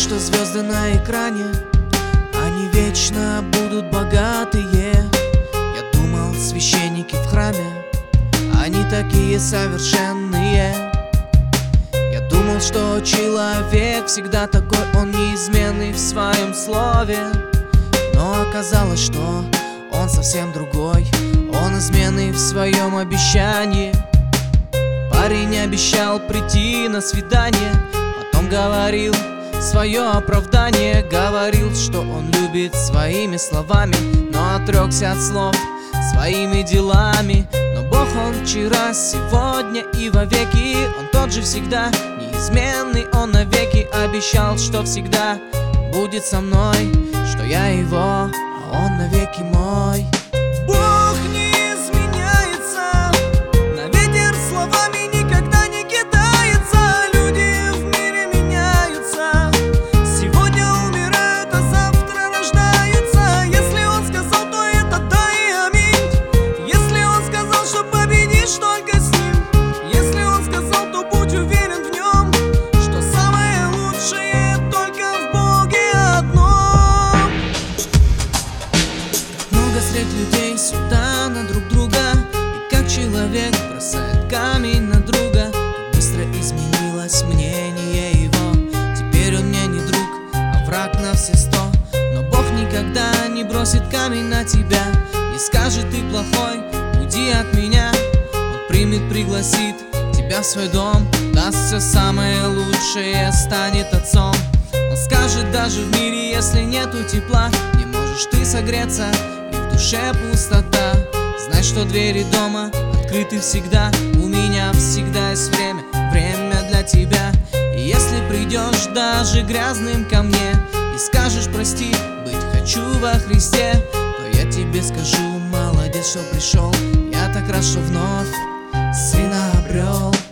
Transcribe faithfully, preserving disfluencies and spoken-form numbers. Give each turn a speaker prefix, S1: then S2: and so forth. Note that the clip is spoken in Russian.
S1: что звезды на экране, они вечно будут богатые. Я думал, священники в храме, они такие совершенные. Я думал, что человек всегда такой, он неизменный в своем слове. Но оказалось, что он совсем другой, он изменный в своем обещании. Парень обещал прийти на свидание, потом говорил свое оправдание. Говорил, что он любит своими словами, но отрекся от слов своими делами. Но Бог он вчера, сегодня и вовеки, он тот же всегда, неизменный он навеки. Обещал, что всегда будет со мной, что я его, а он навеки мой.
S2: Бог не изменяется, на ветер словами никогда не кидается. Люди в мире меняются, сегодня умирают, а завтра рождаются. Если он сказал, то это да и аминь. Если он сказал, что победишь только с ним, если он сказал, то будь уверен в нем, что самое лучшее только в Боге одном.
S1: Много средь людей сюда на друг друга, и как человек бросает камень на друга. Как быстро изменилось мнение его, теперь он мне не друг, а враг на все сто. Но Бог никогда не бросит камень на тебя, не скажет ты плохой, уйди от меня. Он примет, пригласит тебя в свой дом, даст все самое лучшее, станет отцом. Он скажет, даже в мире, если нету тепла, не можешь ты согреться, и в душе пустота, знай, что двери дома открыты всегда. У меня всегда есть время, время для тебя. И если придешь даже грязным ко мне и скажешь прости, быть хочу во Христе, то я тебе скажу, молодец, что пришел. Я так рад, что вновь сына обрел.